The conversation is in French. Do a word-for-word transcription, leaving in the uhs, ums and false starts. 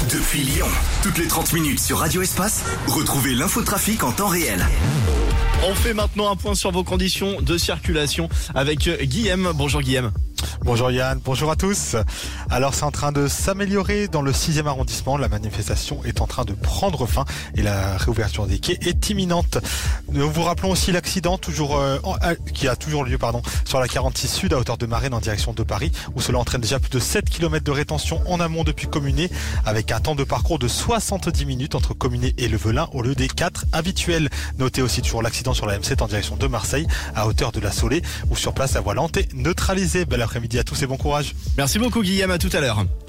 Depuis Lyon, toutes les trente minutes sur Radio Espace, retrouvez l'infotrafic en temps réel. On fait maintenant un point sur vos conditions de circulation avec Guillaume. Bonjour Guillaume. Bonjour Yann, bonjour à tous. Alors c'est en train de s'améliorer dans le sixième arrondissement. La manifestation est en train de prendre fin et la réouverture des quais est imminente. Nous vous rappelons aussi l'accident toujours euh, en, euh, qui a toujours lieu pardon, sur la quarante-six Sud à hauteur de Marennes en direction de Paris, où cela entraîne déjà plus de sept kilomètres de rétention en amont depuis Communé, avec un temps de parcours de soixante-dix minutes entre Communé et Le Velin au lieu des quatre habituels. Notez aussi toujours l'accident sur la M sept en direction de Marseille à hauteur de la Saulée, où sur place la voie lente est neutralisée. Bel après-midi à tous et bon courage. Merci beaucoup Guillaume, à tout à l'heure.